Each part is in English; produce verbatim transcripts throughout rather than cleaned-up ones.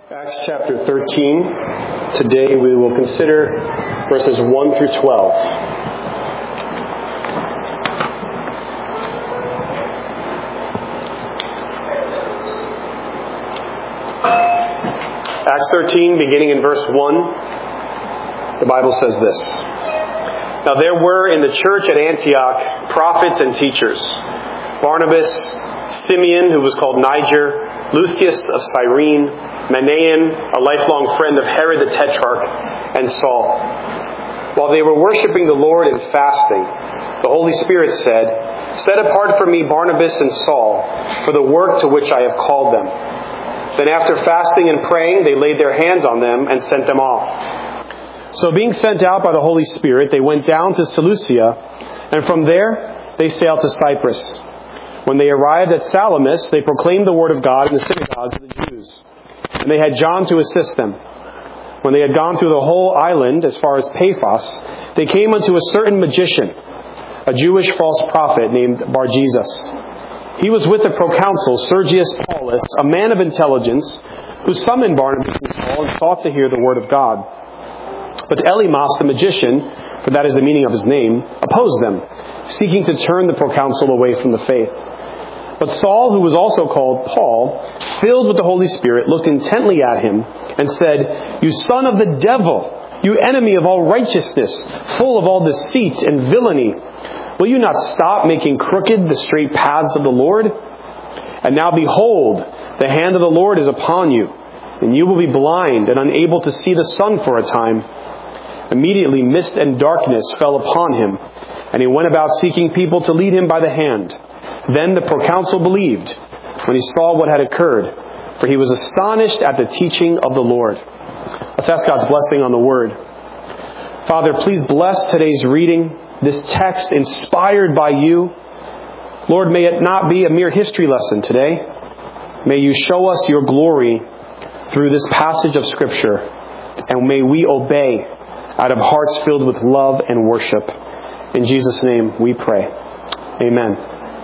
Acts chapter thirteen. Today we will consider verses one through twelve. Acts thirteen, beginning in verse one, the Bible says this. Now there were in the church at Antioch prophets and teachers: Barnabas, Simeon, who was called Niger, Lucius of Cyrene, Manaen, a lifelong friend of Herod the Tetrarch, and Saul. While they were worshiping the Lord and fasting, the Holy Spirit said, "Set apart for me Barnabas and Saul for the work to which I have called them." Then after fasting and praying, they laid their hands on them and sent them off. So being sent out by the Holy Spirit, they went down to Seleucia, and from there they sailed to Cyprus. When they arrived at Salamis, they proclaimed the word of God in the synagogues of the Jews. And they had John to assist them. When they had gone through the whole island, as far as Paphos, they came unto a certain magician, a Jewish false prophet named Bar-Jesus. He was with the proconsul Sergius Paulus, a man of intelligence, who summoned Barnabas and Saul and sought to hear the word of God. But Elymas the magician, for that is the meaning of his name, opposed them, seeking to turn the proconsul away from the faith. But Saul, who was also called Paul, filled with the Holy Spirit, looked intently at him and said, "You son of the devil, you enemy of all righteousness, full of all deceit and villainy, will you not stop making crooked the straight paths of the Lord? And now behold, the hand of the Lord is upon you, and you will be blind and unable to see the sun for a time." Immediately mist and darkness fell upon him, and he went about seeking people to lead him by the hand. Then the proconsul believed when he saw what had occurred, for he was astonished at the teaching of the Lord. Let's ask God's blessing on the word. Father, please bless today's reading, this text inspired by you. Lord, may it not be a mere history lesson today. May you show us your glory through this passage of Scripture, and may we obey out of hearts filled with love and worship. In Jesus' name we pray. Amen.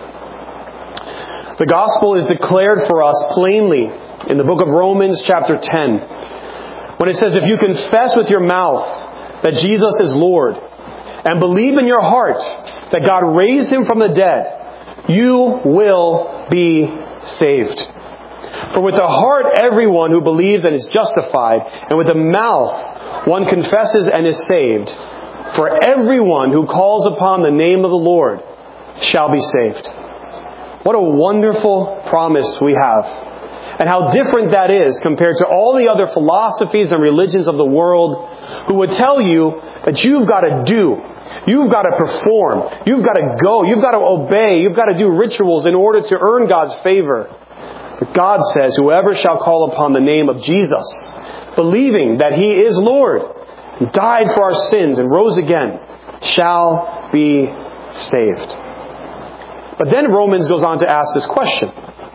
The gospel is declared for us plainly in the book of Romans chapter ten, when it says, if you confess with your mouth that Jesus is Lord and believe in your heart that God raised him from the dead, you will be saved. For with the heart everyone who believes and is justified, and with the mouth one confesses and is saved. For everyone who calls upon the name of the Lord shall be saved. What a wonderful promise we have. And how different that is compared to all the other philosophies and religions of the world who would tell you that you've got to do, you've got to perform, you've got to go, you've got to obey, you've got to do rituals in order to earn God's favor. But God says, whoever shall call upon the name of Jesus, believing that he is Lord, and died for our sins and rose again, shall be saved. But then Romans goes on to ask this question.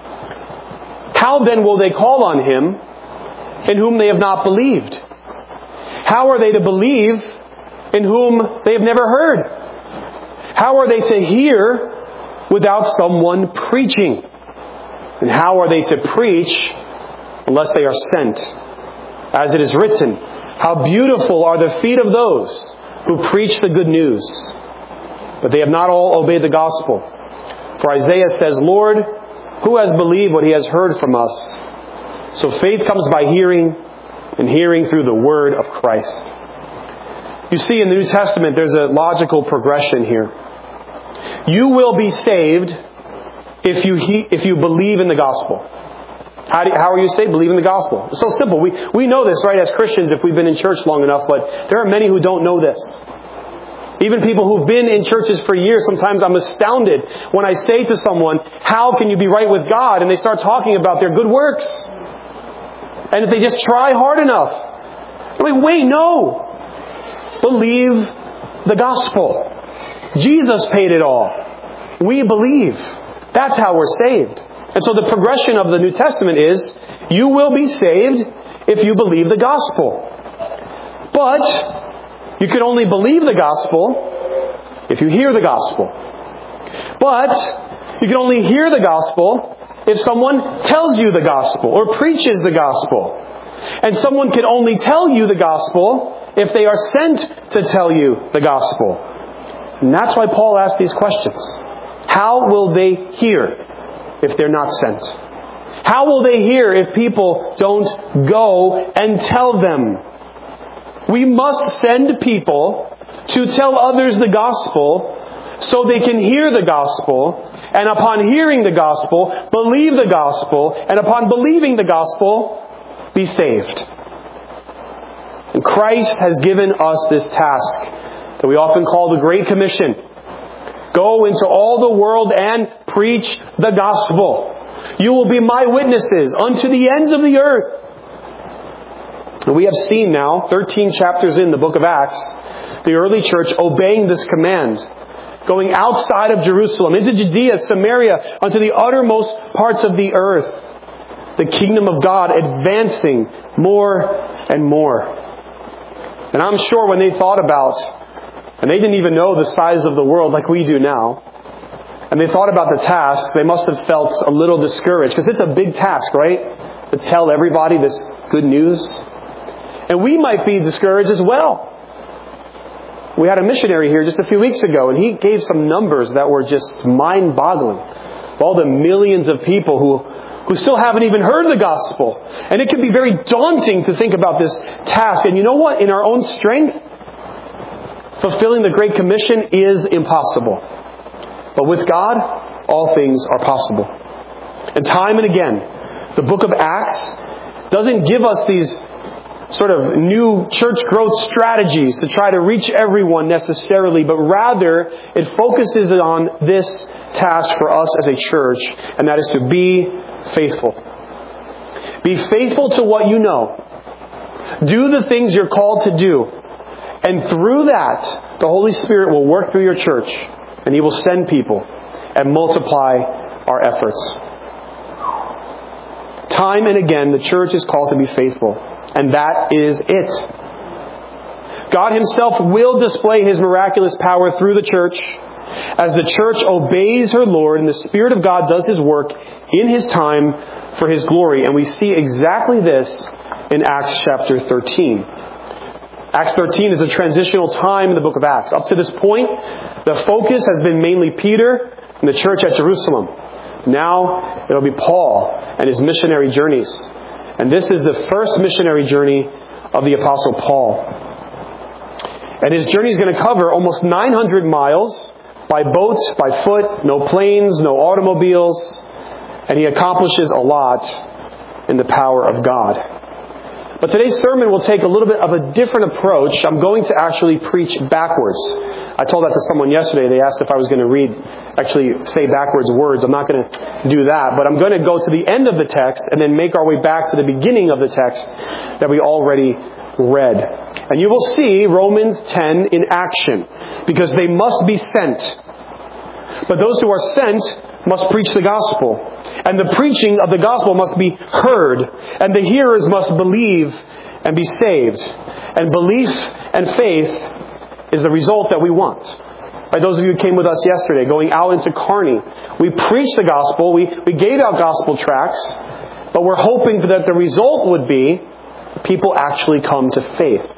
How then will they call on him in whom they have not believed? How are they to believe in whom they have never heard? How are they to hear without someone preaching? And how are they to preach unless they are sent? As it is written, how beautiful are the feet of those who preach the good news. But they have not all obeyed the gospel. For Isaiah says, Lord, who has believed what he has heard from us? So faith comes by hearing, and hearing through the word of Christ. You see, in the New Testament, there's a logical progression here. You will be saved if you he, if you believe in the gospel. How, do, how are you saved? Believe in the gospel. It's so simple. We, we know this, right, as Christians, if we've been in church long enough, but there are many who don't know this. Even people who've been in churches for years, sometimes I'm astounded when I say to someone, how can you be right with God? And they start talking about their good works. And if they just try hard enough. I'm like, wait, no. Believe the gospel. Jesus paid it all. We believe. That's how we're saved. And so the progression of the New Testament is, you will be saved if you believe the gospel. But you can only believe the gospel if you hear the gospel. But you can only hear the gospel if someone tells you the gospel or preaches the gospel. And someone can only tell you the gospel if they are sent to tell you the gospel. And that's why Paul asked these questions. How will they hear if they're not sent? How will they hear if people don't go and tell them? We must send people to tell others the gospel so they can hear the gospel, and upon hearing the gospel, believe the gospel, and upon believing the gospel, be saved. And Christ has given us this task that we often call the Great Commission. Go into all the world and preach the gospel. You will be my witnesses unto the ends of the earth. And we have seen now, thirteen chapters in the book of Acts, the early church obeying this command, going outside of Jerusalem, into Judea, Samaria, unto the uttermost parts of the earth. The kingdom of God advancing more and more. And I'm sure when they thought about, and they didn't even know the size of the world like we do now, and they thought about the task, they must have felt a little discouraged, because it's a big task, right? To tell everybody this good news. And we might be discouraged as well. We had a missionary here just a few weeks ago, and he gave some numbers that were just mind-boggling. All the millions of people who, who still haven't even heard the gospel. And it can be very daunting to think about this task. And you know what? In our own strength, fulfilling the Great Commission is impossible. But with God, all things are possible. And time and again, the book of Acts doesn't give us these sort of new church growth strategies to try to reach everyone necessarily, but rather it focuses on this task for us as a church, and that is to be faithful. Be faithful to what you know. Do the things you're called to do. And through that, the Holy Spirit will work through your church, and He will send people and multiply our efforts. Time and again, the church is called to be faithful. And that is it. God Himself will display His miraculous power through the church as the church obeys her Lord and the Spirit of God does His work in His time for His glory. And we see exactly this in Acts chapter thirteen. Acts thirteen is a transitional time in the book of Acts. Up to this point, the focus has been mainly Peter and the church at Jerusalem. Now, it'll be Paul and his missionary journeys. And this is the first missionary journey of the Apostle Paul. And his journey is going to cover almost nine hundred miles by boat, by foot, no planes, no automobiles. And he accomplishes a lot in the power of God. But today's sermon will take a little bit of a different approach. I'm going to actually preach backwards. I told that to someone yesterday. They asked if I was going to read, actually say backwards words. I'm not going to do that. But I'm going to go to the end of the text and then make our way back to the beginning of the text that we already read. And you will see Romans ten in action, because they must be sent. But those who are sent must preach the gospel. And the preaching of the gospel must be heard. And the hearers must believe and be saved. And belief and faith is the result that we want. Right, those of you who came with us yesterday, going out into Kearney, we preached the gospel, we, we gave out gospel tracts, but we're hoping that the result would be people actually come to faith.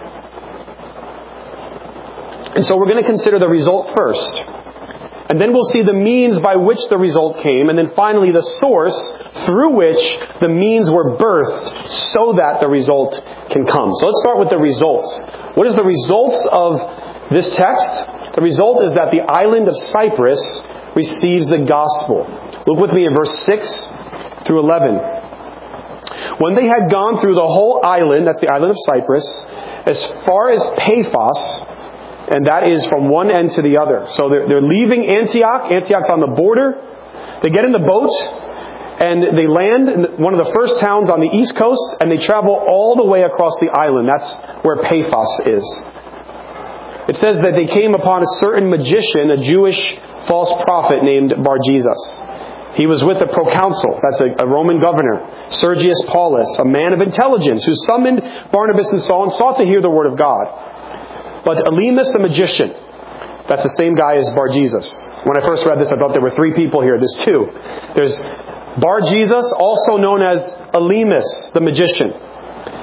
And so we're going to consider the result first. And then we'll see the means by which the result came, and then finally the source through which the means were birthed so that the result can come. So let's start with the results. What is the results of this text? The result is that the island of Cyprus receives the gospel. Look with me in verse six through eleven. When they had gone through the whole island, that's the island of Cyprus, as far as Paphos, and that is from one end to the other. So they're, they're leaving Antioch. Antioch's on the border. They get in the boat and they land in one of the first towns on the east coast, and they travel all the way across the island. That's where Paphos is. It says that they came upon a certain magician, a Jewish false prophet named Bar-Jesus. He was with the proconsul, that's a, a Roman governor, Sergius Paulus, a man of intelligence, who summoned Barnabas and Saul and sought to hear the word of God. But Elymas the magician, that's the same guy as Bar-Jesus. When I first read this, I thought there were three people here. There's two. There's Bar-Jesus, also known as Elymas the magician.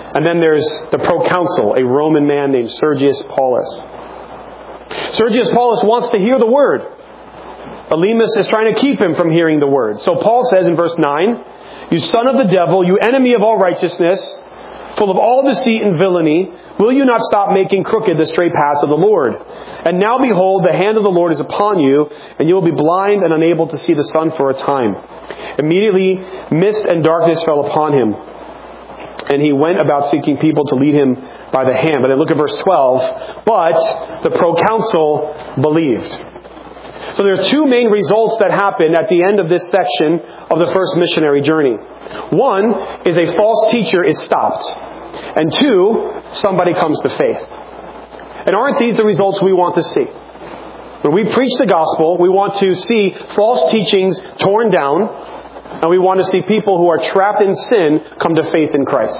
And then there's the proconsul, a Roman man named Sergius Paulus. Sergius Paulus wants to hear the word. Elymas is trying to keep him from hearing the word. So Paul says in verse nine, "You son of the devil, you enemy of all righteousness, full of all deceit and villainy, will you not stop making crooked the straight paths of the Lord? And now behold, the hand of the Lord is upon you, and you will be blind and unable to see the sun for a time." Immediately, mist and darkness fell upon him, and he went about seeking people to lead him by the hand. But then look at verse twelve. "But the proconsul believed." So there are two main results that happen at the end of this section of the first missionary journey. One is a false teacher is stopped. And two, somebody comes to faith. And aren't these the results we want to see? When we preach the gospel, we want to see false teachings torn down, and we want to see people who are trapped in sin come to faith in Christ.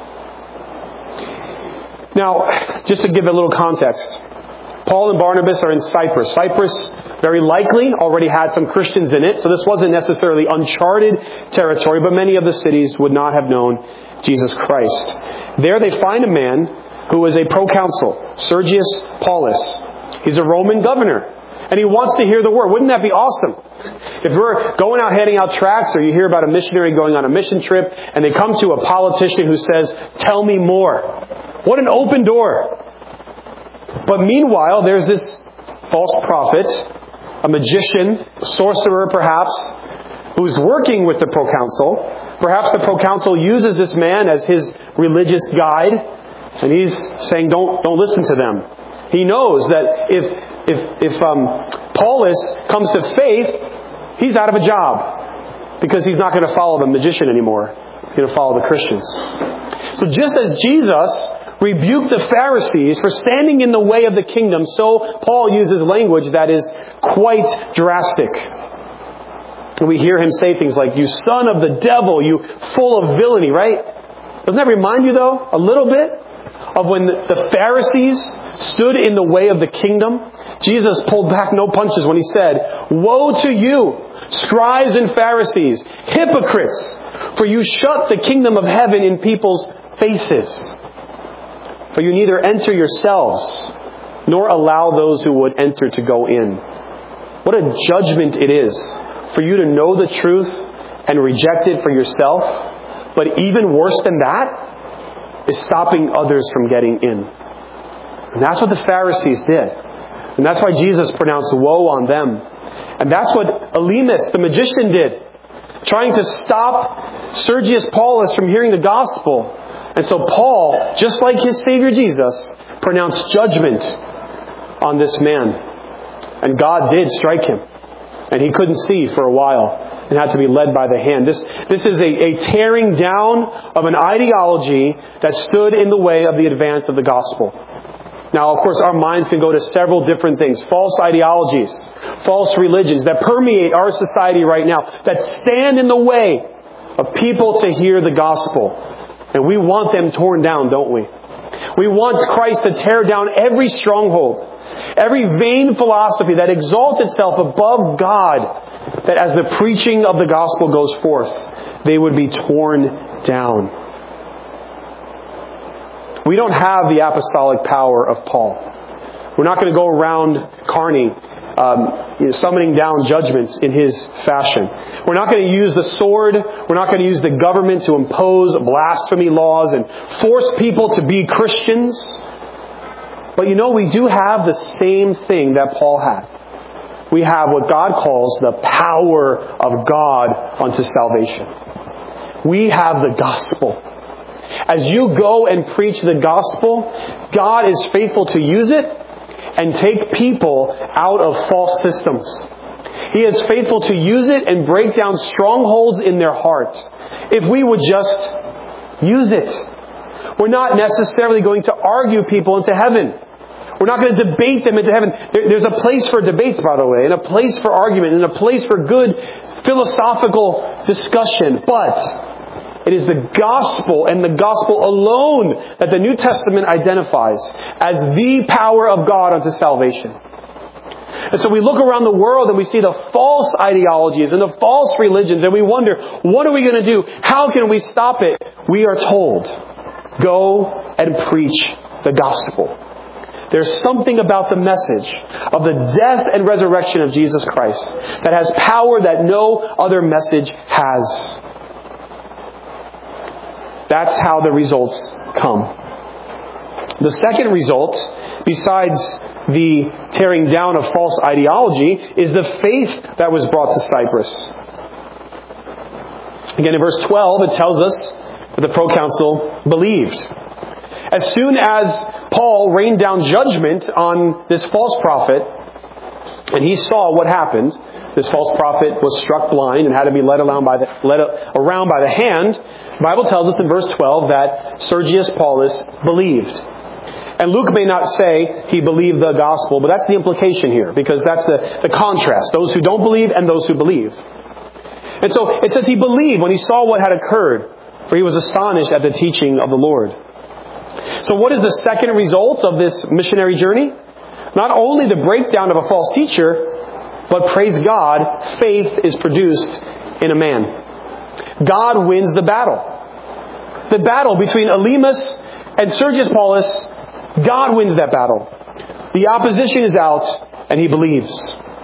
Now, just to give a little context, Paul and Barnabas are in Cyprus. Cyprus very likely already had some Christians in it, so this wasn't necessarily uncharted territory, but many of the cities would not have known Jesus Christ. There they find a man who was a proconsul, Sergius Paulus. He's a Roman governor, and he wants to hear the word. Wouldn't that be awesome? If we're going out, handing out tracts, or you hear about a missionary going on a mission trip, and they come to a politician who says, "Tell me more." What an open door. But meanwhile, there's this false prophet, a magician, a sorcerer perhaps, who's working with the proconsul. Perhaps the proconsul uses this man as his religious guide, and he's saying, don't, don't listen to them. He knows that if, if, if um, Paulus comes to faith, he's out of a job, because he's not going to follow the magician anymore. He's going to follow the Christians. So just as Jesus rebuked the Pharisees for standing in the way of the kingdom, so Paul uses language that is quite drastic. And we hear him say things like, "You son of the devil, you full of villainy," right? Doesn't that remind you, though, a little bit of when the Pharisees stood in the way of the kingdom? Jesus pulled back no punches when he said, "Woe to you, scribes and Pharisees, hypocrites, for you shut the kingdom of heaven in people's faces. For you neither enter yourselves, nor allow those who would enter to go in." What a judgment it is for you to know the truth and reject it for yourself. But even worse than that is stopping others from getting in. And that's what the Pharisees did. And that's why Jesus pronounced woe on them. And that's what Elymas, the magician, did, trying to stop Sergius Paulus from hearing the gospel. And so Paul, just like his Savior Jesus, pronounced judgment on this man. And God did strike him. And he couldn't see for a while and had to be led by the hand. This, this is a, a tearing down of an ideology that stood in the way of the advance of the gospel. Now, of course, our minds can go to several different things. False ideologies, false religions that permeate our society right now, that stand in the way of people to hear the gospel. And we want them torn down, don't we? We want Christ to tear down every stronghold, every vain philosophy that exalts itself above God, that as the preaching of the gospel goes forth, they would be torn down. We don't have the apostolic power of Paul. We're not going to go around carning, um, you know, summoning down judgments in his fashion. We're not going to use the sword. We're not going to use the government to impose blasphemy laws and force people to be Christians. But you know, we do have the same thing that Paul had. We have what God calls the power of God unto salvation. We have the gospel. As you go and preach the gospel, God is faithful to use it and take people out of false systems. He is faithful to use it and break down strongholds in their heart. If we would just use it. We're not necessarily going to argue people into heaven. We're not going to debate them into heaven. There, there's a place for debates, by the way, and a place for argument, and a place for good philosophical discussion. But it is the gospel and the gospel alone that the New Testament identifies as the power of God unto salvation. And so we look around the world and we see the false ideologies and the false religions, and we wonder, what are we going to do? How can we stop it? We are told, Go and preach the gospel. There's something about the message of the death and resurrection of Jesus Christ that has power that no other message has. That's how the results come. The second result, besides the tearing down of false ideology, is the faith that was brought to Cyprus. Again, in verse twelve, it tells us that the proconsul believed. As soon as Paul rained down judgment on this false prophet, and he saw what happened, this false prophet was struck blind and had to be led around by the, led around by the hand. The Bible tells us in verse twelve that Sergius Paulus believed. And Luke may not say he believed the gospel, but that's the implication here, because that's the, the contrast. Those who don't believe and those who believe. And so it says he believed when he saw what had occurred, for he was astonished at the teaching of the Lord. So what is the second result of this missionary journey? Not only the breakdown of a false teacher, but praise God, faith is produced in a man. God wins the battle. The battle between Elymas and Sergius Paulus, God wins that battle. The opposition is out, and he believes.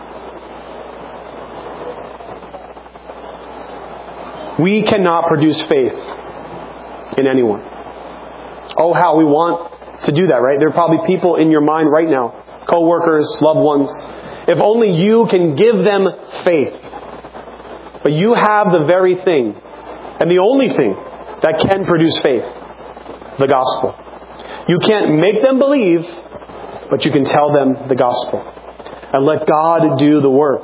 We cannot produce faith in anyone. Oh, how we want to do that, right? There are probably people in your mind right now, co-workers, loved ones. If only you can give them faith. But you have the very thing, and the only thing that can produce faith, the gospel. You can't make them believe, but you can tell them the gospel. And let God do the work.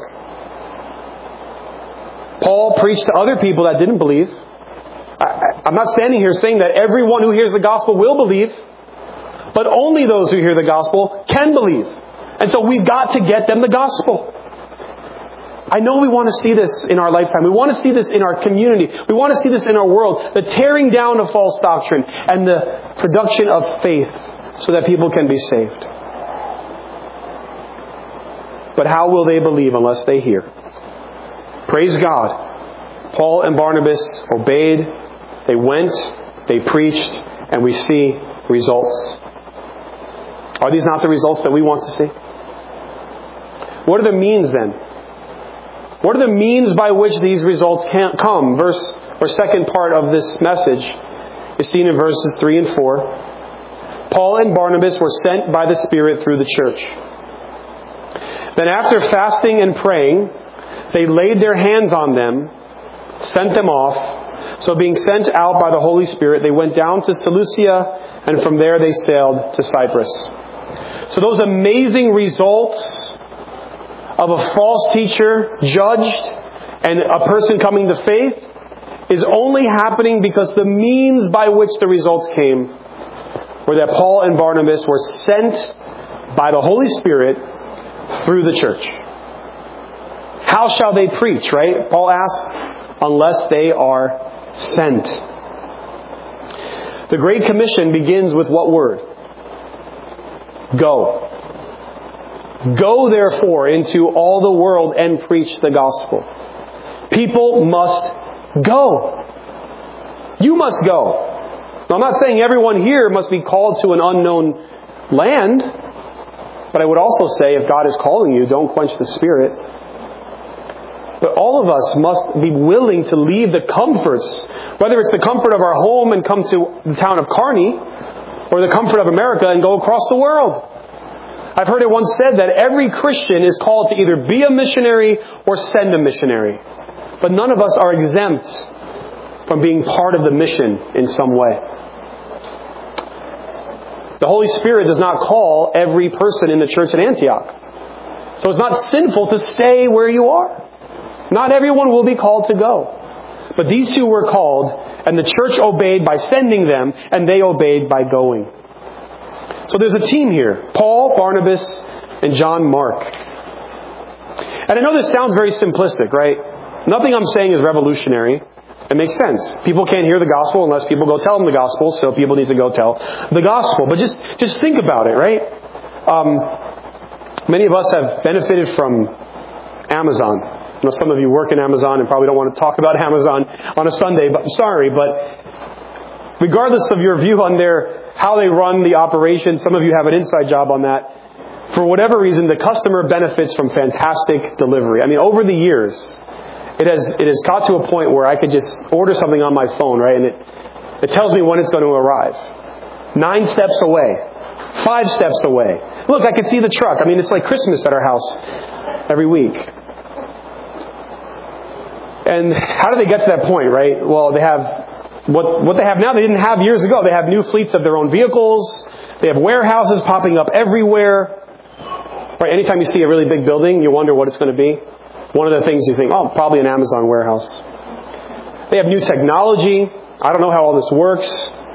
Paul preached to other people that didn't believe. I, I'm not standing here saying that everyone who hears the gospel will believe, but only those who hear the gospel can believe. And so we've got to get them the gospel. I know we want to see this in our lifetime. We want to see this in our community. We want to see this in our world. The tearing down of false doctrine and the production of faith so that people can be saved. But how will they believe unless they hear? Praise God. Paul and Barnabas obeyed. They went. They preached. And we see results. Are these not the results that we want to see? What are the means then? What are the means by which these results can't come? Verse or second part of this message is seen in verses three and four. Paul and Barnabas were sent by the Spirit through the church. Then after fasting and praying, they laid their hands on them, sent them off. So being sent out by the Holy Spirit, they went down to Seleucia, and from there they sailed to Cyprus. So those amazing results of a false teacher judged and a person coming to faith is only happening because the means by which the results came were that Paul and Barnabas were sent by the Holy Spirit through the church. How shall they preach, right? Paul asks, unless they are sent. The Great Commission begins with what word? Go. Go therefore into all the world and preach the gospel. People must go. You must go. Now, I'm not saying everyone here must be called to an unknown land. But I would also say if God is calling you, don't quench the Spirit. But all of us must be willing to leave the comforts, whether it's the comfort of our home and come to the town of Kearney, or the comfort of America and go across the world. I've heard it once said that every Christian is called to either be a missionary or send a missionary. But none of us are exempt from being part of the mission in some way. The Holy Spirit does not call every person in the church at Antioch. So it's not sinful to stay where you are. Not everyone will be called to go. But these two were called, and the church obeyed by sending them, and they obeyed by going. So there's a team here. Paul, Barnabas, and John Mark. And I know this sounds very simplistic, right? Nothing I'm saying is revolutionary. It makes sense. People can't hear the gospel unless people go tell them the gospel, so people need to go tell the gospel. But just, just think about it, right? Um, many of us have benefited from Amazon. I know some of you work in Amazon and probably don't want to talk about Amazon on a Sunday, but I'm sorry, but regardless of your view on their how they run the operation, some of you have an inside job on that. For whatever reason, the customer benefits from fantastic delivery. I mean, over the years, it has it has got to a point where I could just order something on my phone, right? And it, it tells me when it's going to arrive. Nine steps away. Five steps away. Look, I can see the truck. I mean, it's like Christmas at our house every week. And how do they get to that point, right? Well, they have what what they have now, they didn't have years ago. They have new fleets of their own vehicles. They have warehouses popping up everywhere. Right? Anytime you see a really big building, you wonder what it's going to be. One of the things you think, oh, probably an Amazon warehouse. They have new technology. I don't know how all this works.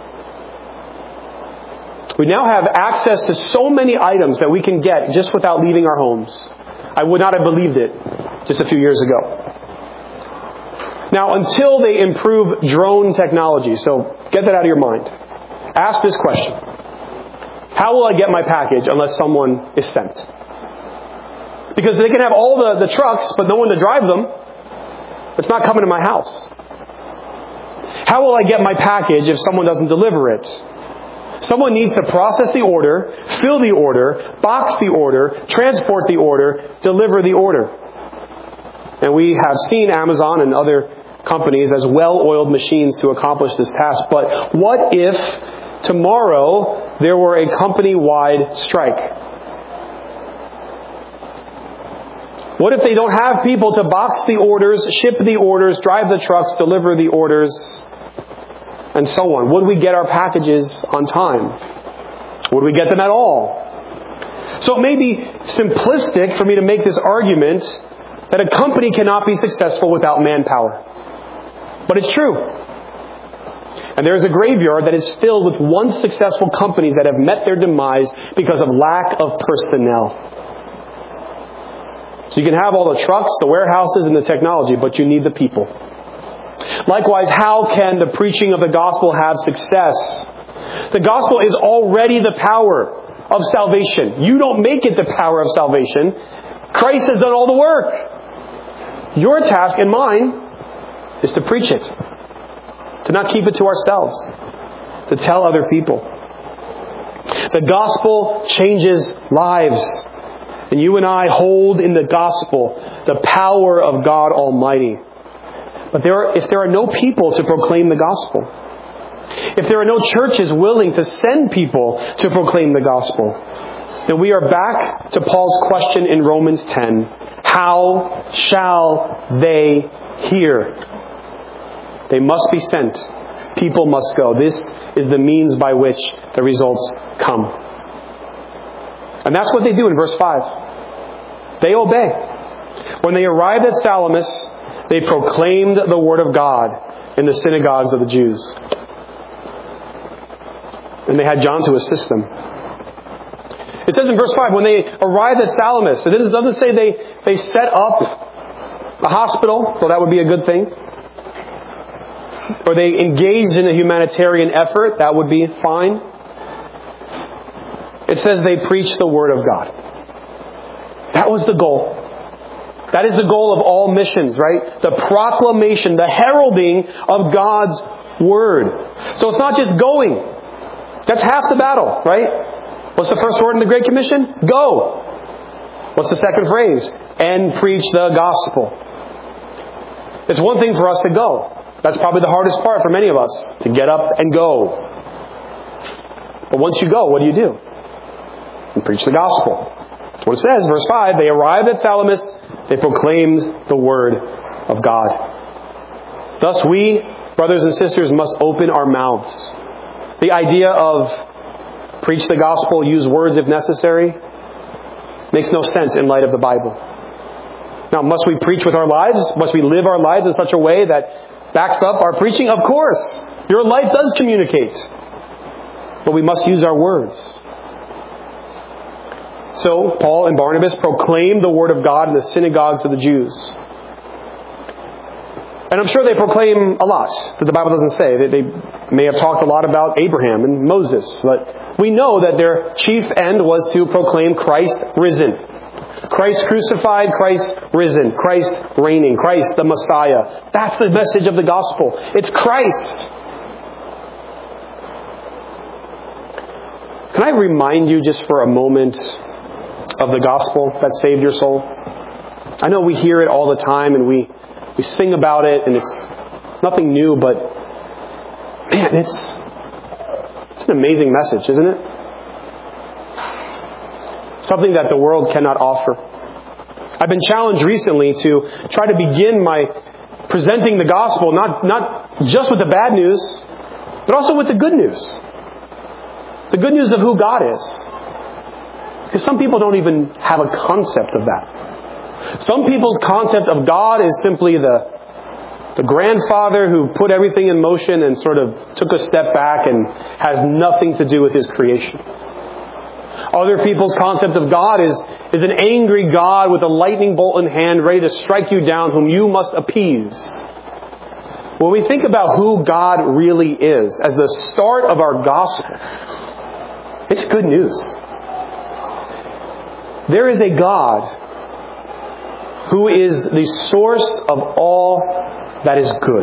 We now have access to so many items that we can get just without leaving our homes. I would not have believed it just a few years ago. Now, until they improve drone technology, so get that out of your mind. Ask this question. How will I get my package unless someone is sent? Because they can have all the, the trucks, but no one to drive them. It's not coming to my house. How will I get my package if someone doesn't deliver it? Someone needs to process the order, fill the order, box the order, transport the order, deliver the order. And we have seen Amazon and other companies as well-oiled machines to accomplish this task. But what if tomorrow there were a company-wide strike? What if they don't have people to box the orders, ship the orders, drive the trucks, deliver the orders, and so on? Would we get our packages on time? Would we get them at all? So it may be simplistic for me to make this argument that a company cannot be successful without manpower. But it's true. And there is a graveyard that is filled with once successful companies that have met their demise because of lack of personnel. So you can have all the trucks, the warehouses, and the technology, but you need the people. Likewise, how can the preaching of the gospel have success? The gospel is already the power of salvation. You don't make it the power of salvation. Christ has done all the work. Your task and mine is to preach it. To not keep it to ourselves. To tell other people. The gospel changes lives. And you and I hold in the gospel the power of God Almighty. But there are, if there are no people to proclaim the gospel, if there are no churches willing to send people to proclaim the gospel, then we are back to Paul's question in Romans ten. How shall they hear? They must be sent. People must go. This is the means by which the results come. And that's what they do in verse five. They obey. When they arrived at Salamis, they proclaimed the word of God in the synagogues of the Jews. And they had John to assist them. It says in verse five, when they arrived at Salamis, it doesn't say they, they set up a hospital, so that would be a good thing. Or they engaged in a humanitarian effort, that would be fine. It says they preached the Word of God. That was the goal. That is the goal of all missions, right? The proclamation, the heralding of God's Word. So it's not just going. That's half the battle, right? What's the first word in the Great Commission? Go. What's the second phrase? And preach the gospel. It's one thing for us to go. That's probably the hardest part for many of us, to get up and go. But once you go, what do you do? You preach the gospel. That's what it says, verse five. They arrived at Salamis. They proclaimed the word of God. Thus we, brothers and sisters, must open our mouths. The idea of preach the gospel, use words if necessary, makes no sense in light of the Bible. Now, must we preach with our lives? Must we live our lives in such a way that backs up our preaching? Of course. Your life does communicate. But we must use our words. So, Paul and Barnabas proclaimed the word of God in the synagogues of the Jews. And I'm sure they proclaim a lot that the Bible doesn't say. They, they may have talked a lot about Abraham and Moses. But we know that their chief end was to proclaim Christ risen. Christ crucified, Christ risen, Christ reigning, Christ the Messiah. That's the message of the gospel. It's Christ. Can I remind you just for a moment of the gospel that saved your soul? I know we hear it all the time and we, we sing about it and it's nothing new, but man, it's, it's an amazing message, isn't it? Something that the world cannot offer. I've been challenged recently to try to begin my presenting the gospel not, not just with the bad news, but also with the good news. The good news of who God is. Because some people don't even have a concept of that. Some people's concept of God is simply the, the grandfather who put everything in motion and sort of took a step back and has nothing to do with His creation. Other people's concept of God is, is an angry God with a lightning bolt in hand ready to strike you down, whom you must appease. When we think about who God really is as the start of our gospel, it's good news. There is a God who is the source of all that is good.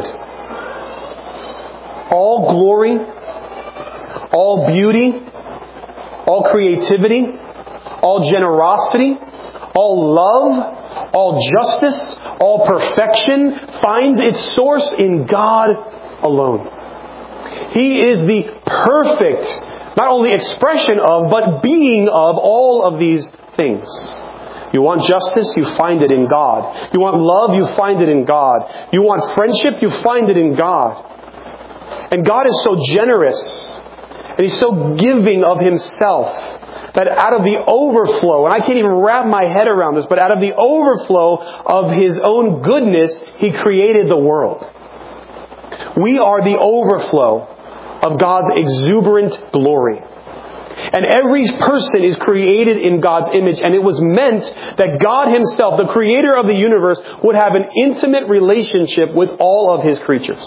All glory, all beauty, all creativity, all generosity, all love, all justice, all perfection finds its source in God alone. He is the perfect, not only expression of, but being of all of these things. You want justice? You find it in God. You want love? You find it in God. You want friendship? You find it in God. And God is so generous, and He's so giving of Himself, that out of the overflow, and I can't even wrap my head around this, but out of the overflow of His own goodness, He created the world. We are the overflow of God's exuberant glory. And every person is created in God's image, and it was meant that God Himself, the Creator of the universe, would have an intimate relationship with all of His creatures.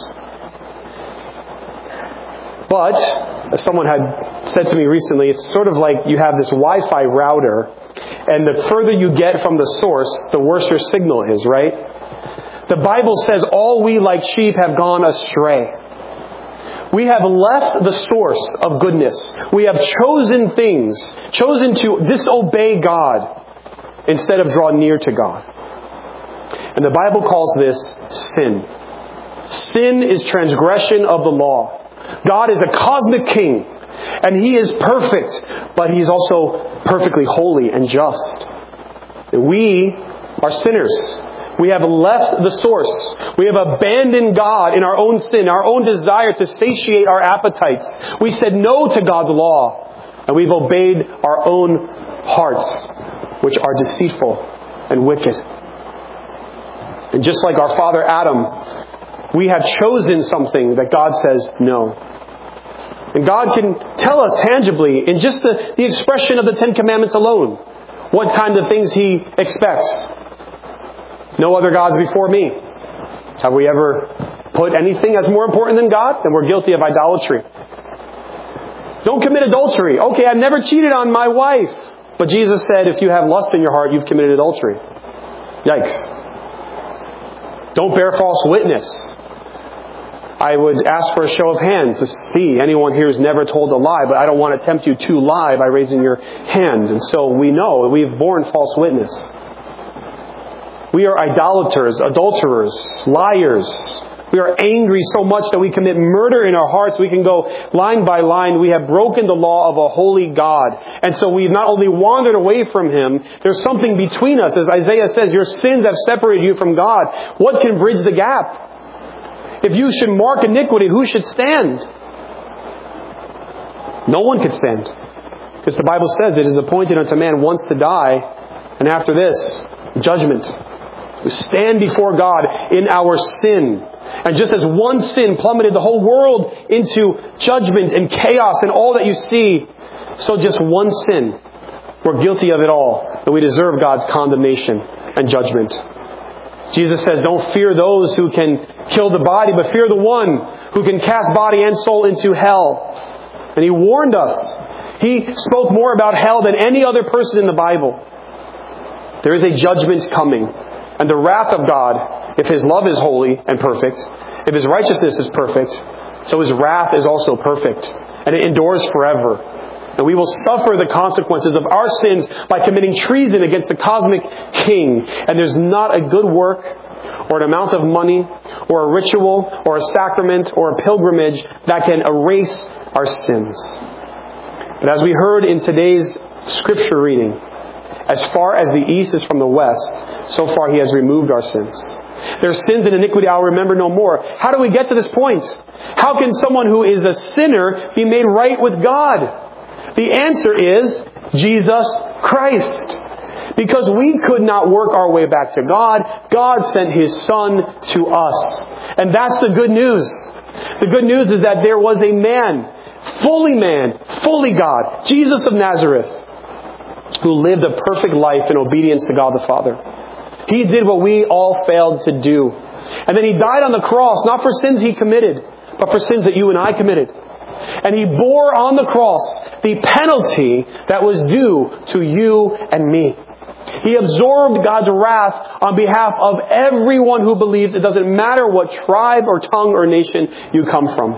But, as someone had said to me recently, it's sort of like you have this Wi-Fi router, and the further you get from the source, the worse your signal is, right? The Bible says all we like sheep have gone astray. We have left the source of goodness. We have chosen things, chosen to disobey God instead of draw near to God. And the Bible calls this sin. Sin is transgression of the law. God is a cosmic king, and He is perfect, but He is also perfectly holy and just. And we are sinners. We have left the source. We have abandoned God in our own sin, our own desire to satiate our appetites. We said no to God's law, and we've obeyed our own hearts, which are deceitful and wicked. And just like our father Adam, we have chosen something that God says no. And God can tell us tangibly, in just the, the expression of the Ten Commandments alone, what kind of things He expects. No other gods before me. Have we ever put anything as more important than God? Then we're guilty of idolatry. Don't commit adultery. Okay, I've never cheated on my wife. But Jesus said, if you have lust in your heart, you've committed adultery. Yikes. Don't bear false witness. I would ask for a show of hands to see anyone here who's never told a lie, but I don't want to tempt you to lie by raising your hand. And so we know we've borne false witness. We are idolaters, adulterers, liars. We are angry so much that we commit murder in our hearts. We can go line by line. We have broken the law of a holy God. And so we've not only wandered away from Him, there's something between us. As Isaiah says, your sins have separated you from God. What can bridge the gap? If you should mark iniquity, who should stand? No one could stand. Because the Bible says it is appointed unto man once to die, and after this, judgment. We stand before God in our sin. And just as one sin plummeted the whole world into judgment and chaos and all that you see, so just one sin, we're guilty of it all, and we deserve God's condemnation and judgment. Jesus says, don't fear those who can kill the body, but fear the one who can cast body and soul into hell. And He warned us. He spoke more about hell than any other person in the Bible. There is a judgment coming. And the wrath of God, if His love is holy and perfect, if His righteousness is perfect, so His wrath is also perfect. And it endures forever. And we will suffer the consequences of our sins by committing treason against the cosmic king. And there's not a good work or an amount of money or a ritual or a sacrament or a pilgrimage that can erase our sins. But as we heard in today's scripture reading, as far as the east is from the west, so far He has removed our sins. Their sins and iniquity I'll remember no more. How do we get to this point? How can someone who is a sinner be made right with God? The answer is Jesus Christ. Because we could not work our way back to God, God sent His Son to us. And that's the good news. The good news is that there was a man, fully man, fully God, Jesus of Nazareth, who lived a perfect life in obedience to God the Father. He did what we all failed to do. And then He died on the cross, not for sins He committed, but for sins that you and I committed. And He bore on the cross the penalty that was due to you and me. He absorbed God's wrath on behalf of everyone who believes. It doesn't matter what tribe or tongue or nation you come from.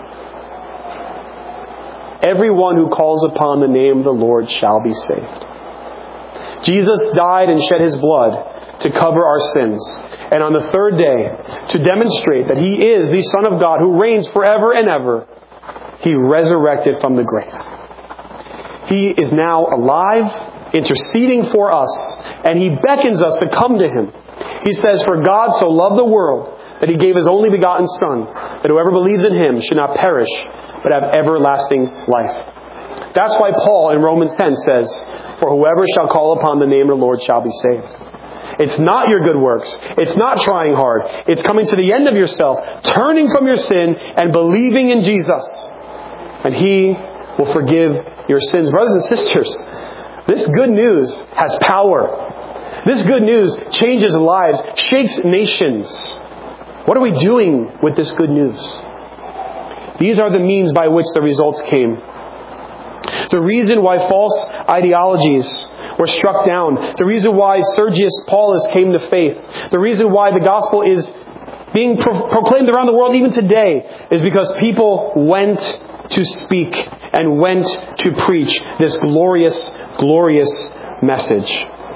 Everyone who calls upon the name of the Lord shall be saved. Jesus died and shed His blood to cover our sins. And on the third day, to demonstrate that He is the Son of God who reigns forever and ever, He resurrected from the grave. He is now alive, interceding for us, and He beckons us to come to Him. He says, "For God so loved the world that He gave His only begotten Son, that whoever believes in Him should not perish, but have everlasting life." That's why Paul in Romans ten says, "For whoever shall call upon the name of the Lord shall be saved." It's not your good works. It's not trying hard. It's coming to the end of yourself, turning from your sin and believing in Jesus. And He will forgive your sins. Brothers and sisters, this good news has power. This good news changes lives, shakes nations. What are we doing with this good news? These are the means by which the results came. The reason why false ideologies were struck down. The reason why Sergius Paulus came to faith. The reason why the gospel is being pro- proclaimed around the world even today is because people went to speak and went to preach this glorious, glorious message.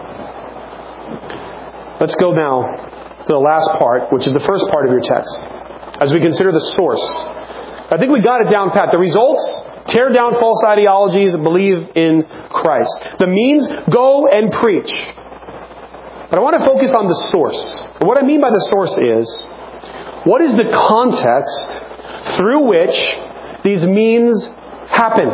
Let's go now to the last part, which is the first part of your text, as we consider the source. I think we got it down pat. The results: tear down false ideologies, believe in Christ. The means: go and preach. But I want to focus on the source. And what I mean by the source is, what is the context through which these means happen?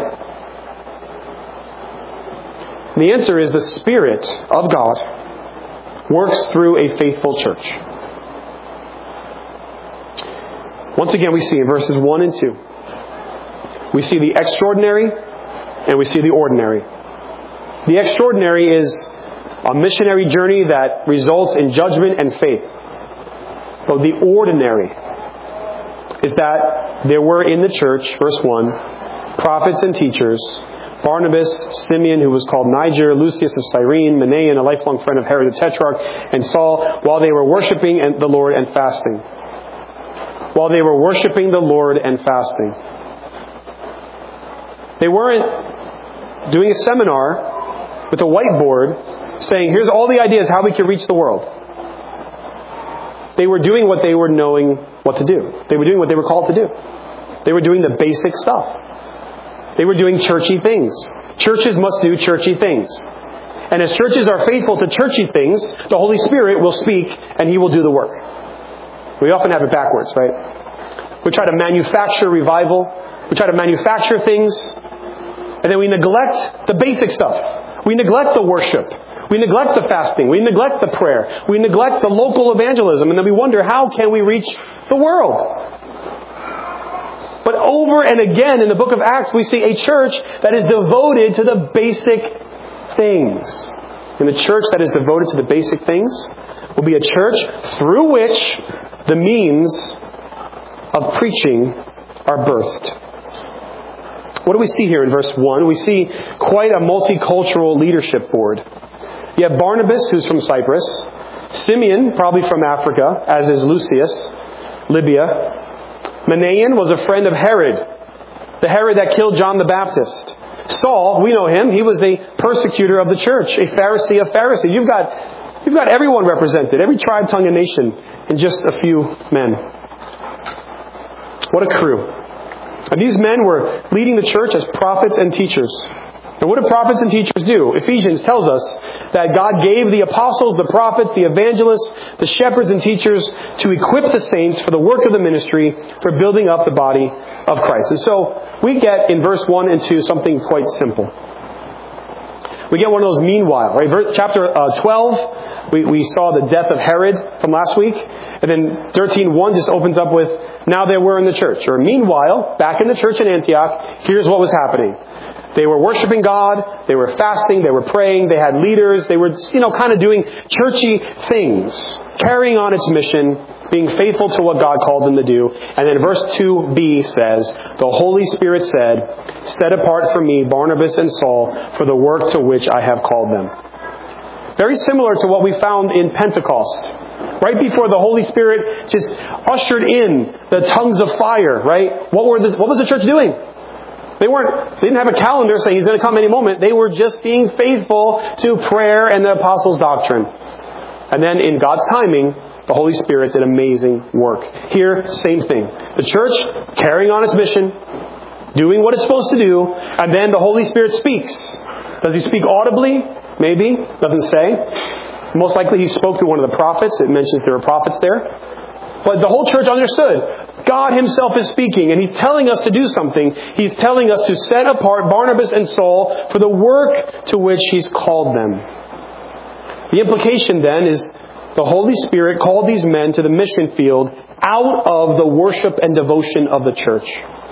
And the answer is the Spirit of God works through a faithful church. Once again, we see in verses one and two, we see the extraordinary and we see the ordinary. The extraordinary is a missionary journey that results in judgment and faith. But the ordinary is that there were in the church, verse one, prophets and teachers: Barnabas, Simeon, who was called Niger, Lucius of Cyrene, Manaen, a lifelong friend of Herod the Tetrarch, and Saul, while they were worshiping the Lord and fasting. While they were worshiping the Lord and fasting. They weren't doing a seminar with a whiteboard saying, "Here's all the ideas how we can reach the world." They were doing what they were knowing what to do. They were doing what they were called to do. They were doing the basic stuff. They were doing churchy things. Churches must do churchy things. And as churches are faithful to churchy things, the Holy Spirit will speak and He will do the work. We often have it backwards, right? We try to manufacture revival. We try to manufacture things. And then we neglect the basic stuff. We neglect the worship. We neglect the fasting. We neglect the prayer. We neglect the local evangelism. And then we wonder, how can we reach the world? But over and again in the book of Acts, we see a church that is devoted to the basic things. And a church that is devoted to the basic things will be a church through which the means of preaching are birthed. What do we see here in verse one? We see quite a multicultural leadership board. You have Barnabas, who's from Cyprus. Simeon, probably from Africa, as is Lucius, Libya. Manaen was a friend of Herod, the Herod that killed John the Baptist. Saul, we know him. He was a persecutor of the church, a Pharisee of Pharisees. You've got, you've got everyone represented, every tribe, tongue, and nation in just a few men. What a crew. And these men were leading the church as prophets and teachers. And what do prophets and teachers do? Ephesians tells us that God gave the apostles, the prophets, the evangelists, the shepherds and teachers to equip the saints for the work of the ministry, for building up the body of Christ. And so we get in verse one and two something quite simple. We get one of those meanwhile, right? Verse, chapter uh, twelve, we, we saw the death of Herod from last week. And then thirteen one just opens up with, now they were in the church. Or meanwhile, back in the church in Antioch, here's what was happening. They were worshiping God, they were fasting, they were praying, they had leaders, they were, you know, kind of doing churchy things, carrying on its mission, being faithful to what God called them to do. And then verse two b says, the Holy Spirit said, set apart for me Barnabas and Saul for the work to which I have called them. Very similar to what we found in Pentecost. Right before the Holy Spirit just ushered in the tongues of fire, right? What were the, what was the church doing? They weren't, they didn't have a calendar saying he's going to come any moment. They were just being faithful to prayer and the apostles' doctrine. And then in God's timing, the Holy Spirit did amazing work. Here, same thing. The church carrying on its mission, doing what it's supposed to do, and then the Holy Spirit speaks. Does he speak audibly? Maybe. Doesn't say. Most likely he spoke through one of the prophets. It mentions there were prophets there. But the whole church understood. God himself is speaking, and he's telling us to do something. He's telling us to set apart Barnabas and Saul for the work to which he's called them. The implication then is the Holy Spirit called these men to the mission field out of the worship and devotion of the church.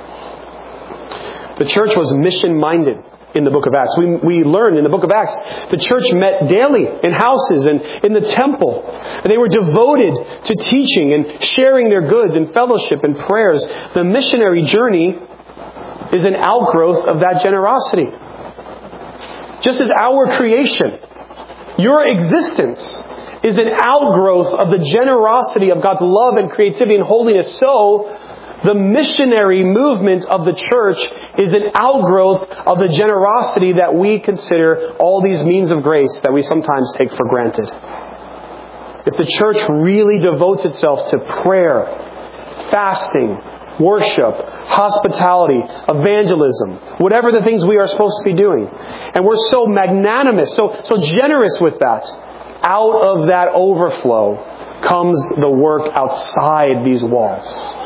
The church was mission-minded in the book of Acts. We, we learned in the book of Acts, the church met daily in houses and in the temple. And they were devoted to teaching and sharing their goods and fellowship and prayers. The missionary journey is an outgrowth of that generosity. Just as our creation, your existence is an outgrowth of the generosity of God's love and creativity and holiness, so the missionary movement of the church is an outgrowth of the generosity that we consider all these means of grace that we sometimes take for granted. If the church really devotes itself to prayer, fasting, worship, hospitality, evangelism, whatever the things we are supposed to be doing, and we're so magnanimous, so, so generous with that, out of that overflow comes the work outside these walls.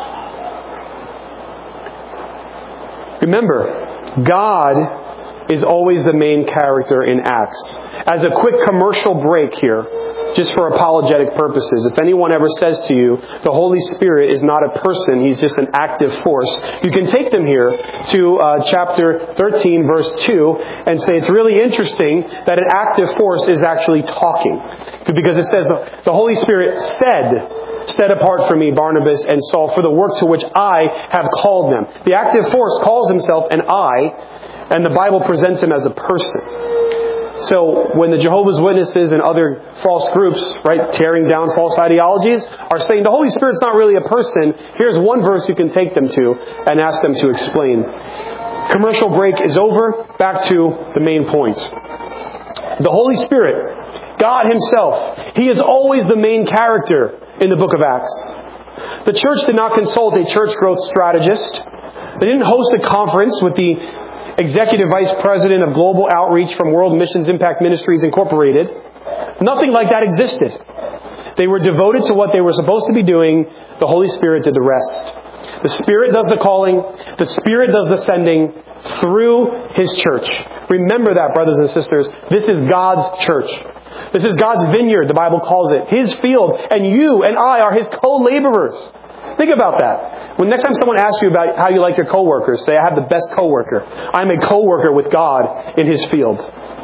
Remember, God is always the main character in Acts. As a quick commercial break here, just for apologetic purposes, if anyone ever says to you, the Holy Spirit is not a person, he's just an active force, you can take them here to uh, chapter thirteen, verse two, and say it's really interesting that an active force is actually talking. Because it says, the Holy Spirit said, set apart for me Barnabas and Saul for the work to which I have called them. The active force calls himself an I, and the Bible presents him as a person. So when the Jehovah's Witnesses and other false groups, right, tearing down false ideologies, are saying the Holy Spirit's not really a person, here's one verse you can take them to and ask them to explain. Commercial break is over. Back to the main point. The Holy Spirit, God himself, he is always the main character in the book of Acts. The church did not consult a church growth strategist. They didn't host a conference with the Executive Vice President of Global Outreach from World Missions Impact Ministries Incorporated. Nothing like that existed. They were devoted to what they were supposed to be doing. The Holy Spirit did the rest. The Spirit does the calling. The Spirit does the sending through His church. Remember that, brothers and sisters. This is God's church. This is God's vineyard, the Bible calls it. His field. And you and I are His co-laborers. Think about that. When next time someone asks you about how you like your coworkers, say, I have the best coworker. I'm a coworker with God in His field.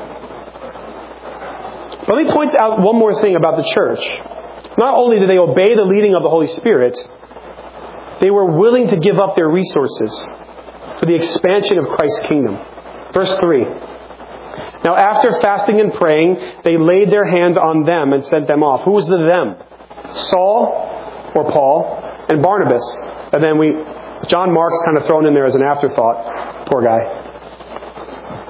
But let me point out one more thing about the church. Not only did they obey the leading of the Holy Spirit, they were willing to give up their resources for the expansion of Christ's kingdom. Verse three. Now after fasting and praying, they laid their hands on them and sent them off. Who was the them? Saul or Paul and Barnabas. And then we, John Mark's kind of thrown in there as an afterthought. Poor guy.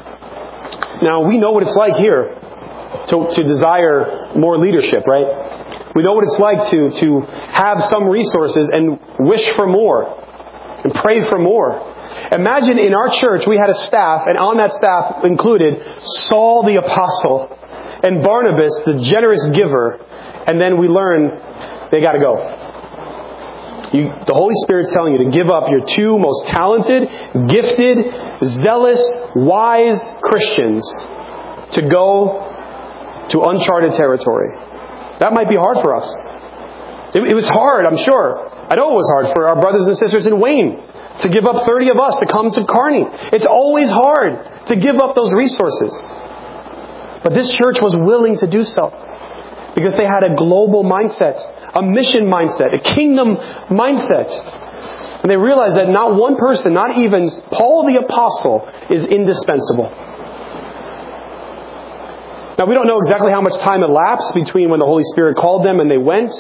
Now, we know what it's like here to, to desire more leadership, right? We know what it's like to, to have some resources and wish for more and pray for more. Imagine in our church we had a staff, and on that staff included Saul the apostle and Barnabas the generous giver, and then we learn they got to go. You, the Holy Spirit's telling you to give up your two most talented, gifted, zealous, wise Christians to go to uncharted territory. That might be hard for us. It, it was hard, I'm sure. I know it was hard for our brothers and sisters in Wayne to give up thirty of us to come to Kearney. It's always hard to give up those resources. But this church was willing to do so because they had a global mindset, a mission mindset, a kingdom mindset. And they realized that not one person, not even Paul the apostle, is indispensable. Now, we don't know exactly how much time elapsed between when the Holy Spirit called them and they went.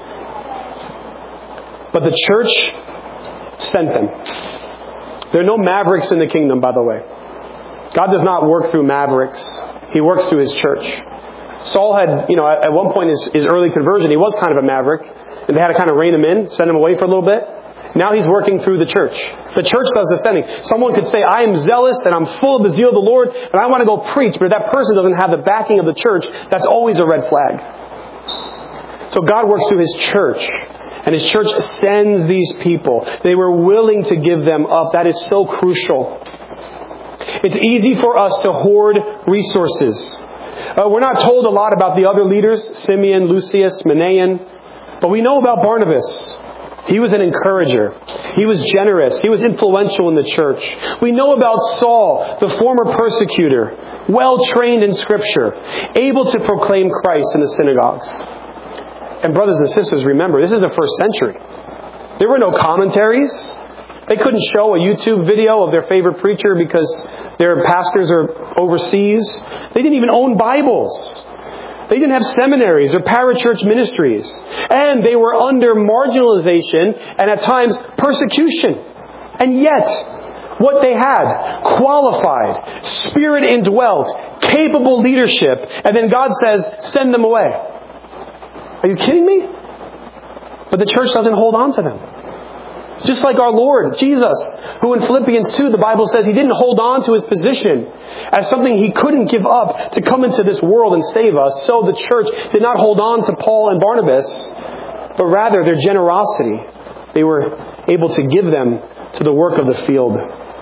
But the church sent them. There are no mavericks in the kingdom, by the way. God does not work through mavericks. He works through His church. Saul had, you know, at one point in his, his early conversion, he was kind of a maverick. And they had to kind of rein him in, send him away for a little bit. Now he's working through the church. The church does the sending. Someone could say, I am zealous and I'm full of the zeal of the Lord and I want to go preach. But if that person doesn't have the backing of the church, that's always a red flag. So God works through His church. And His church sends these people. They were willing to give them up. That is so crucial. It's easy for us to hoard resources. Uh, we're not told a lot about the other leaders, Simeon, Lucius, Manaen. But we know about Barnabas. He was an encourager. He was generous. He was influential in the church. We know about Saul, the former persecutor, well-trained in Scripture, able to proclaim Christ in the synagogues. And brothers and sisters, remember, this is the first century. There were no commentaries. They couldn't show a YouTube video of their favorite preacher because their pastors are overseas. They didn't even own Bibles. They didn't have seminaries or parachurch ministries. And they were under marginalization and at times persecution. And yet, what they had, qualified, Spirit indwelt, capable leadership, and then God says, send them away. Are you kidding me? But the church doesn't hold on to them. Just like our Lord, Jesus, who in Philippians two, the Bible says He didn't hold on to His position as something He couldn't give up to come into this world and save us. So the church did not hold on to Paul and Barnabas, but rather their generosity. They were able to give them to the work of the field.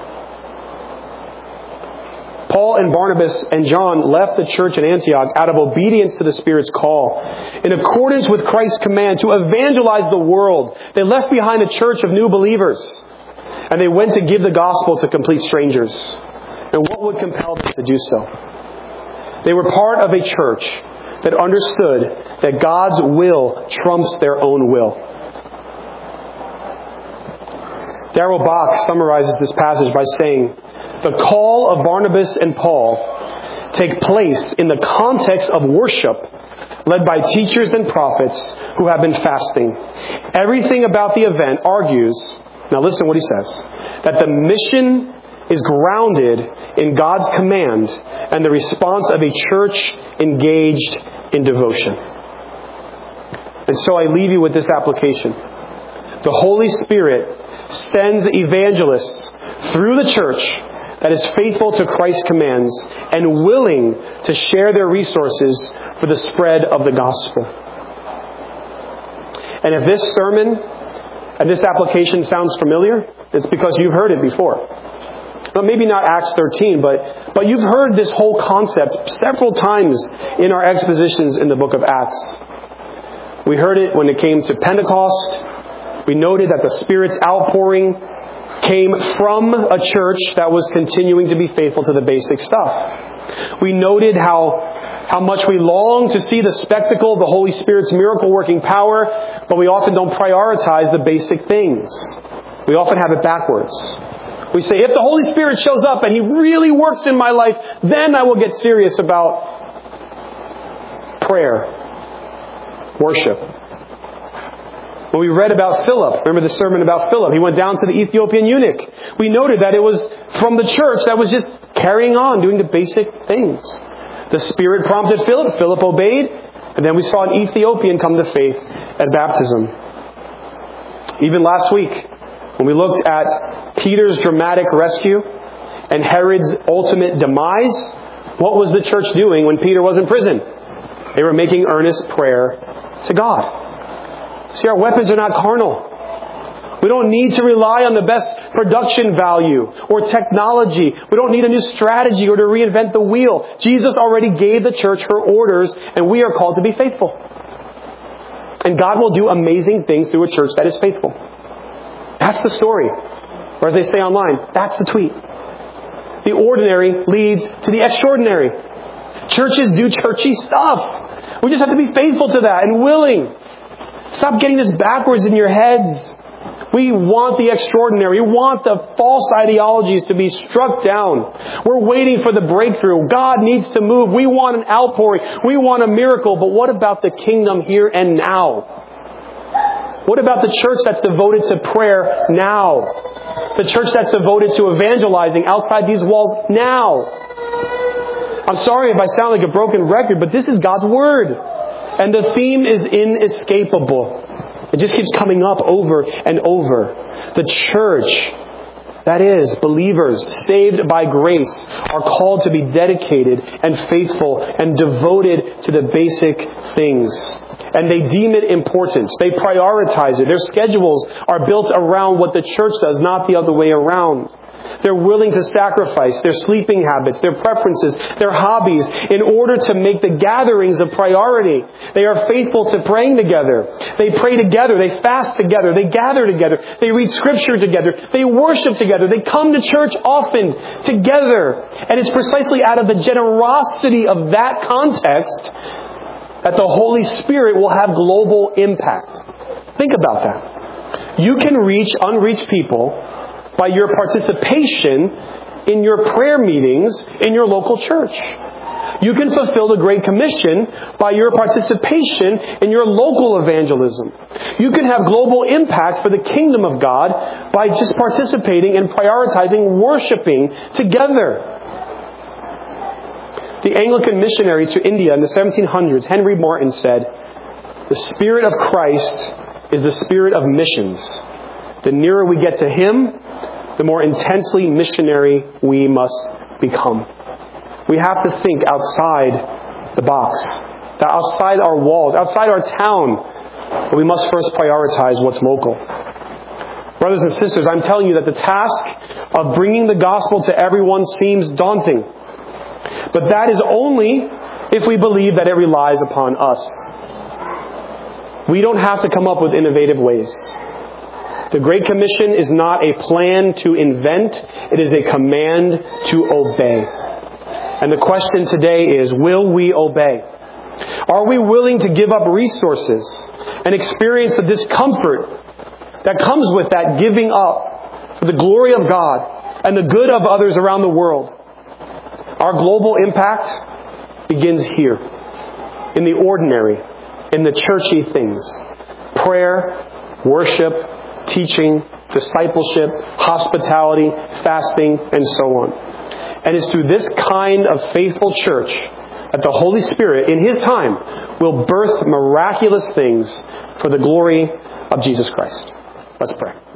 Paul and Barnabas and John left the church in Antioch out of obedience to the Spirit's call. In accordance with Christ's command to evangelize the world, they left behind a church of new believers. And they went to give the gospel to complete strangers. And what would compel them to do so? They were part of a church that understood that God's will trumps their own will. Darrell Bach summarizes this passage by saying, the call of Barnabas and Paul take place in the context of worship led by teachers and prophets who have been fasting. Everything about the event argues, now listen what he says, that the mission is grounded in God's command and the response of a church engaged in devotion. And so I leave you with this application. The Holy Spirit sends evangelists through the church that is faithful to Christ's commands and willing to share their resources for the spread of the gospel. And if this sermon and this application sounds familiar, it's because you've heard it before. Well, maybe not Acts thirteen, but, but you've heard this whole concept several times in our expositions in the book of Acts. We heard it when it came to Pentecost. We noted that the Spirit's outpouring came from a church that was continuing to be faithful to the basic stuff. We noted how, how much we long to see the spectacle of the Holy Spirit's miracle-working power, but we often don't prioritize the basic things. We often have it backwards. We say, if the Holy Spirit shows up and He really works in my life, then I will get serious about prayer, worship. When we read about Philip, remember the sermon about Philip? He went down to the Ethiopian eunuch. We noted that it was from the church that was just carrying on, doing the basic things. The Spirit prompted Philip. Philip obeyed. And then we saw an Ethiopian come to faith at baptism. Even last week, when we looked at Peter's dramatic rescue and Herod's ultimate demise, what was the church doing when Peter was in prison? They were making earnest prayer to God. See, our weapons are not carnal. We don't need to rely on the best production value or technology. We don't need a new strategy or to reinvent the wheel. Jesus already gave the church her orders, and we are called to be faithful. And God will do amazing things through a church that is faithful. That's the story. Or as they say online, that's the tweet. The ordinary leads to the extraordinary. Churches do churchy stuff. We just have to be faithful to that and willing. Stop getting this backwards in your heads. We want the extraordinary. We want the false ideologies to be struck down. We're waiting for the breakthrough. God needs to move. We want an outpouring. We want a miracle. But what about the kingdom here and now? What about the church that's devoted to prayer now? The church that's devoted to evangelizing outside these walls now? I'm sorry if I sound like a broken record, but this is God's Word. And the theme is inescapable. It just keeps coming up over and over. The church, that is, believers saved by grace, are called to be dedicated and faithful and devoted to the basic things. And they deem it important. They prioritize it. Their schedules are built around what the church does, not the other way around. They're willing to sacrifice their sleeping habits, their preferences, their hobbies in order to make the gatherings a priority. They are faithful to praying together. They pray together. They fast together. They gather together. They read Scripture together. They worship together. They come to church often together. And it's precisely out of the generosity of that context that the Holy Spirit will have global impact. Think about that. You can reach unreached people by your participation in your prayer meetings in your local church. You can fulfill the Great Commission by your participation in your local evangelism. You can have global impact for the kingdom of God by just participating and prioritizing worshiping together. The Anglican missionary to India in the seventeen hundreds, Henry Martyn, said, "The Spirit of Christ is the spirit of missions. The nearer we get to Him, the more intensely missionary we must become." We have to think outside the box, outside our walls, outside our town. But we must first prioritize what's local. Brothers and sisters, I'm telling you that the task of bringing the gospel to everyone seems daunting. But that is only if we believe that it relies upon us. We don't have to come up with innovative ways. The Great Commission is not a plan to invent. It is a command to obey. And the question today is, will we obey? Are we willing to give up resources and experience the discomfort that comes with that giving up for the glory of God and the good of others around the world? Our global impact begins here, in the ordinary, in the churchy things. Prayer, worship, teaching, discipleship, hospitality, fasting, and so on. And it's through this kind of faithful church that the Holy Spirit, in His time, will birth miraculous things for the glory of Jesus Christ. Let's pray.